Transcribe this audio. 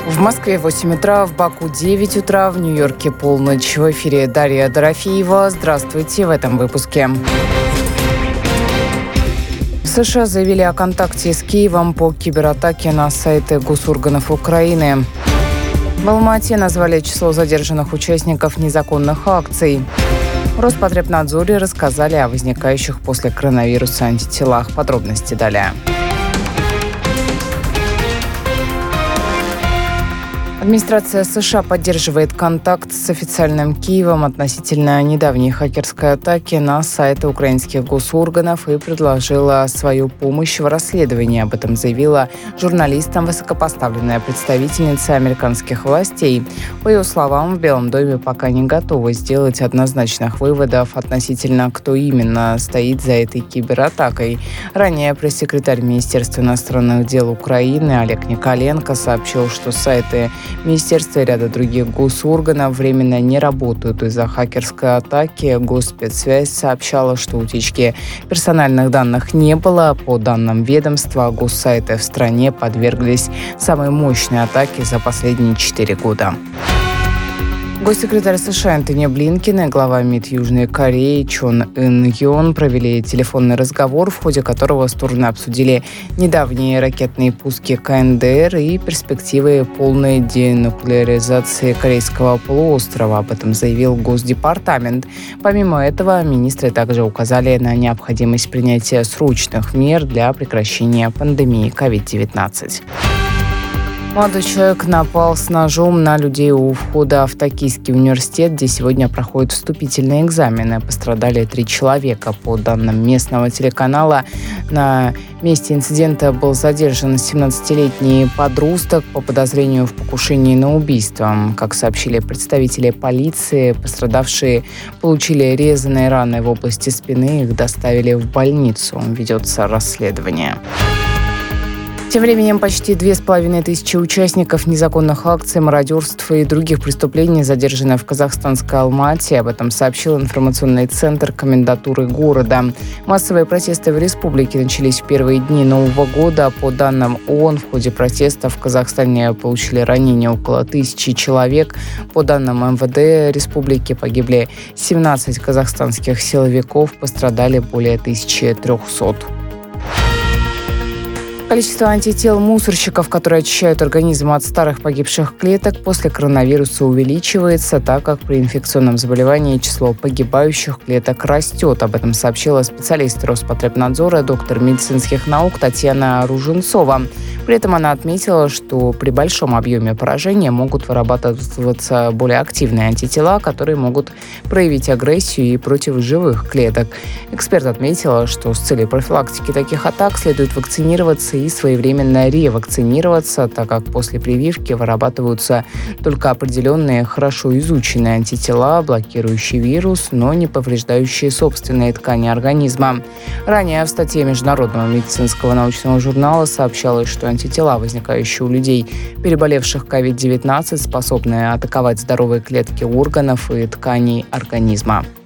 В Москве 8 утра, в Баку 9 утра, в Нью-Йорке полночь. В эфире Дарья Дорофеева. Здравствуйте в этом выпуске. США заявили о контакте с Киевом по кибератаке на сайты госорганов Украины. В Алма-Ате назвали число задержанных участников незаконных акций. В Роспотребнадзоре рассказали о возникающих после коронавируса антителах. Подробности далее. Администрация США поддерживает контакт с официальным Киевом относительно недавней хакерской атаки на сайты украинских госорганов и предложила свою помощь в расследовании. Об этом заявила журналистам высокопоставленная представительница американских властей. По ее словам, в Белом доме пока не готовы сделать однозначных выводов относительно, кто именно стоит за этой кибератакой. Ранее пресс-секретарь Министерства иностранных дел Украины Олег Николенко сообщил, что сайты Министерство и ряда других госорганов временно не работают из-за хакерской атаки. Госпецсвязь сообщала, что утечки персональных данных не было. По данным ведомства, госсайты в стране подверглись самой мощной атаке за последние 4 года. Госсекретарь США Антони Блинкен и глава МИД Южной Кореи Чон Ын Йон провели телефонный разговор, в ходе которого стороны обсудили недавние ракетные пуски КНДР и перспективы полной денуклеаризации Корейского полуострова. Об этом заявил Госдепартамент. Помимо этого, министры также указали на необходимость принятия срочных мер для прекращения пандемии COVID-19. Молодой человек напал с ножом на людей у входа в Токийский университет, где сегодня проходят вступительные экзамены. Пострадали 3 человека. По данным местного телеканала, на месте инцидента был задержан 17-летний подросток по подозрению в покушении на убийство. Как сообщили представители полиции, пострадавшие получили резаные раны в области спины, их доставили в больницу. Ведется расследование. Тем временем почти 2500 участников незаконных акций, мародерств и других преступлений задержаны в казахстанской Алма-Ате. Об этом сообщил информационный центр комендатуры города. Массовые протесты в республике начались в первые дни Нового года. По данным ООН, в ходе протестов в Казахстане получили ранения около 1000 человек. По данным МВД республики погибли 17 казахстанских силовиков, пострадали более 1300. Количество антител мусорщиков, которые очищают организм от старых погибших клеток, после коронавируса увеличивается, так как при инфекционном заболевании число погибающих клеток растет. Об этом сообщила специалист Роспотребнадзора, доктор медицинских наук Татьяна Руженцова. При этом она отметила, что при большом объеме поражения могут вырабатываться более активные антитела, которые могут проявить агрессию и против живых клеток. Эксперт отметила, что с целью профилактики таких атак следует вакцинироваться и своевременно ревакцинироваться, так как после прививки вырабатываются только определенные хорошо изученные антитела, блокирующие вирус, но не повреждающие собственные ткани организма. Ранее в статье Международного медицинского научного журнала сообщалось, что антитела, возникающие у людей, переболевших COVID-19, способны атаковать здоровые клетки органов и тканей организма.